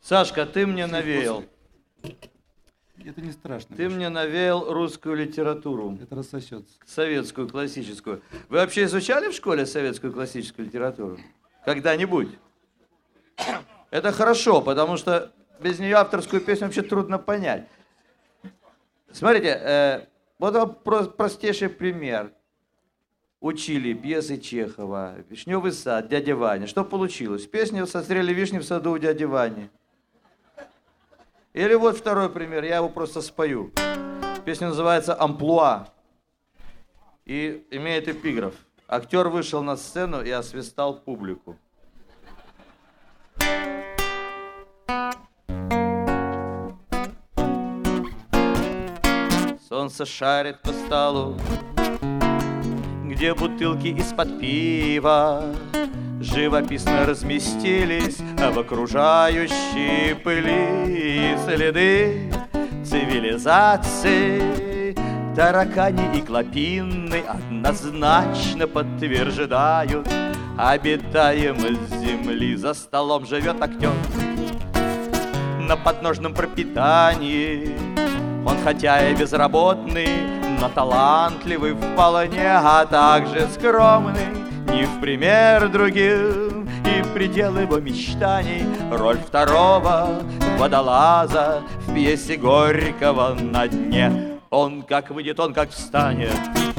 Сашка, ты мне навеял. Это не страшно. Ты мне навеял русскую литературу. Это рассосется. Советскую, классическую. Вы вообще изучали в школе советскую классическую литературу? Когда-нибудь? Это хорошо, потому что без нее авторскую песню вообще трудно понять. Смотрите, вот вам простейший пример. Учили пьесы Чехова, «Вишневый сад», «Дядя Ваня». Что получилось? Песня «Созрели вишни в саду у дяди Вани». Или вот второй пример, я его просто спою. Песня называется «Амплуа» и имеет эпиграф. Актер вышел на сцену и освистал публику. Солнце шарит по столу, где бутылки из-под пива живописно разместились в окружающей пыли следы цивилизации. Таракани и клопины однозначно подтверждают обитаемость земли. За столом живет актер на подножном пропитании. Он хотя и безработный, но талантливый вполне, а также скромный, не в пример другим. И предел его мечтаний — роль второго водолаза в пьесе Горького «На дне». Он как выйдет, он как встанет,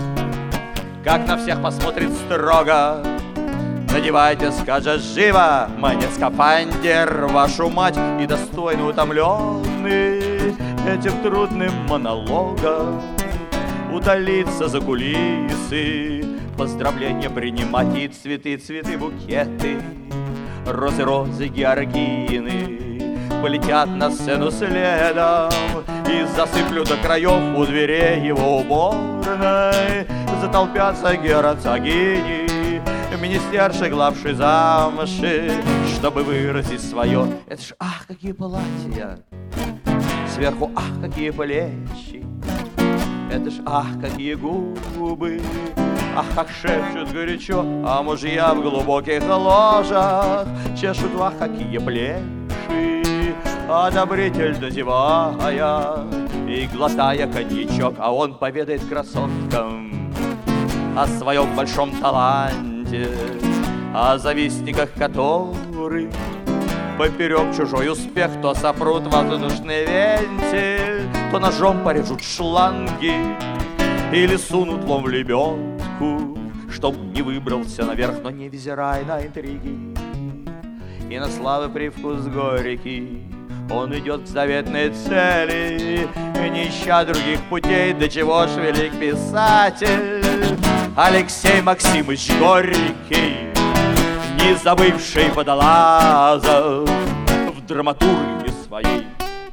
как на всех посмотрит строго. Надевайте, скажет, живо, мне скафандр, вашу мать, и достойно утомленный этим трудным монологом удалиться за кулисы, поздравления принимать и цветы, букеты, розы, георгины полетят на сцену следом и засыплют до краев у дверей его уборной. Затолпятся герцогини, министерши, главши замши, чтобы выразить свое. Это ж ах, какие платья! Сверху ах, какие плечи! Это ж ах, какие губы! Ах, как шепчут горячо, а мужья в глубоких ложах чешут, ах, какие плеши! Одобритель, дозевая и глотая коньячок, а он поведает красоткам о своем большом таланте, о завистниках, которые поперек чужой успех то сопрут воздушный вентиль, то ножом порежут шланги или сунут лом в лебедку, чтоб не выбрался наверх, но не взирай на интриги и на славы привкус горький. Он идет к заветной цели, не ища других путей, до чего ж велик писатель Алексей Максимыч Горький, не забывший водолазов в драматурге своей.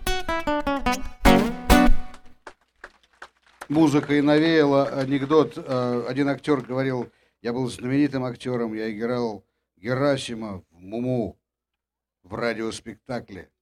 Музыка и навеяла анекдот. Один актер говорил: я был знаменитым актером, я играл Герасима в «Муму» в радиоспектакле.